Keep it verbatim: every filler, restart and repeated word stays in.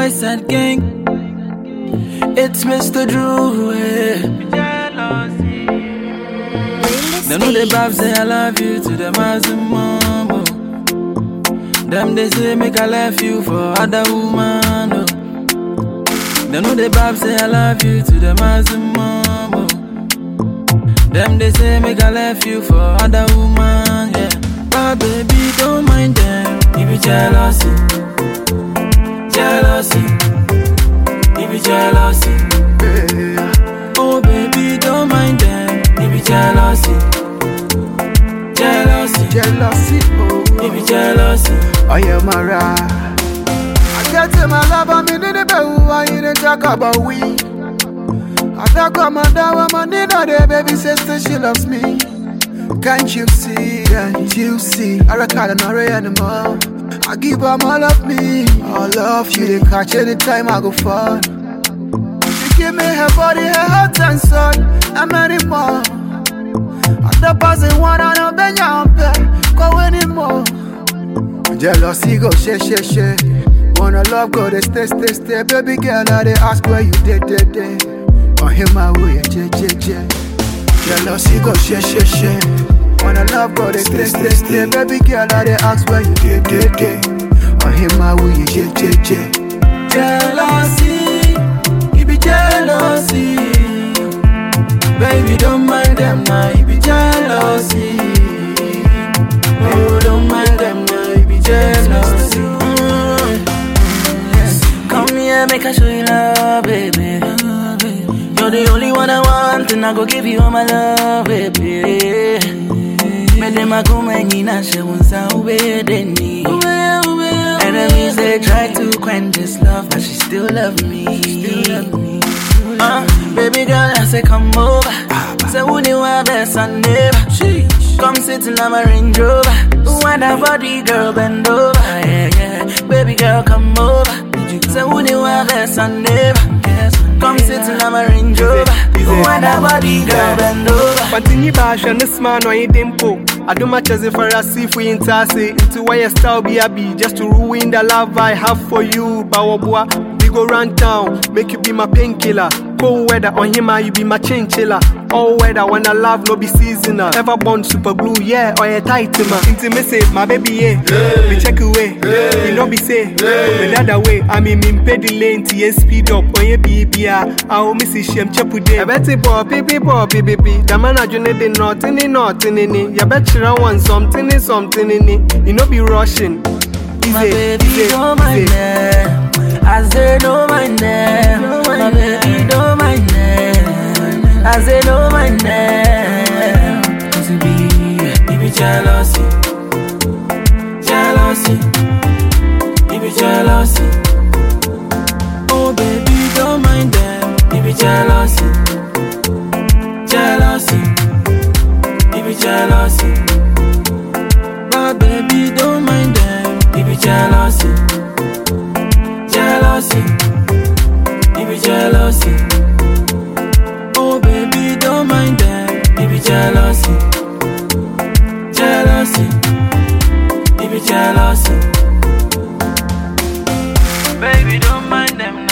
Side Gang. It's Mister Drew. Eh. They know the babs say I love you to the maximum. Oh. Them they say make I left you for other woman. Oh. They know the babs say I love you to the maximum. Oh. Them they say make I left you for other woman. Yeah, but baby don't mind them. If you jealousy, jealousy, if you jealousy. Oh baby don't mind them. If you jealousy, jealousy, jealousy, oh, if you jealousy. Oh yeah, Mara. I get to my love, I'm in the bed. Why you didn't talk about we? I talk about my dad, my dinner, there, baby sister, she loves me. Can't you see? Can't you see? I record another anymore. I give her all of me, all of you. They catch anytime I go far. She give me her body, her heart and soul. I'm any more. After passing one, I don't bend your bed. Go anymore. Jealousy go share, share, share. Wanna love go they stay, stay, stay. Baby girl, I they ask where you did, did, did. On him my way, je, je, je. Jealousy go share, share, share. Wanna love go they stay, stay, stay. Baby girl, I they ask where you did, did, did. On him my way, je, je, je. Jealousy, you be jealousy. Baby don't mind them now, you be jealousy. Oh don't mind them now, you be jealousy. Mm. Yes. Come here, make I show you love, baby. You're the only one I want, and I go give you all my love, baby. Me dem a come and you not show us how we they need. Enemies they try to quench this love, but she still love me. Uh, baby girl, I say come over. Say who you want best and neighbor. Come sit in my Range Rover. When that body girl bend over, yeah yeah. Baby girl come over. Say who you want best and neighbor. Come sit in my Range Rover. When that body girl bend over. Continue bash and this man on your dimple. I do much as if I see if we interse into why your style be a be just to ruin the love I have for you. Bawabwa, we go run down, make you be my painkiller. Cold weather on him, you be my chinchilla. All weather when I love no be seasonal. Ever born super glue, yeah, or a tight man. Intimacy, my baby, yeah. yeah. We check away, yeah. You know be say, yeah. The other way, I mean, me pay the lane, T S speed up, on your B B R. I will miss him, chepu day. I bet it, boy, baby, boy, baby, baby. The man, I do need nothing, nothing in it. You bet you don't want something, something in it. You know be rushing. Easy, my baby, easy, don't mind them. I say don't mind them. My baby, don't mind them. I say don't mind them. Cause it be, it be jealousy, jealousy, it be jealousy. Oh baby, don't mind them. It be jealousy, jealousy, it be jealousy. My baby, don't mind them. It be jealousy, jealousy, it be jealousy. Oh baby, don't mind them. It be jealousy, jealousy, it be jealousy. Baby, don't mind them.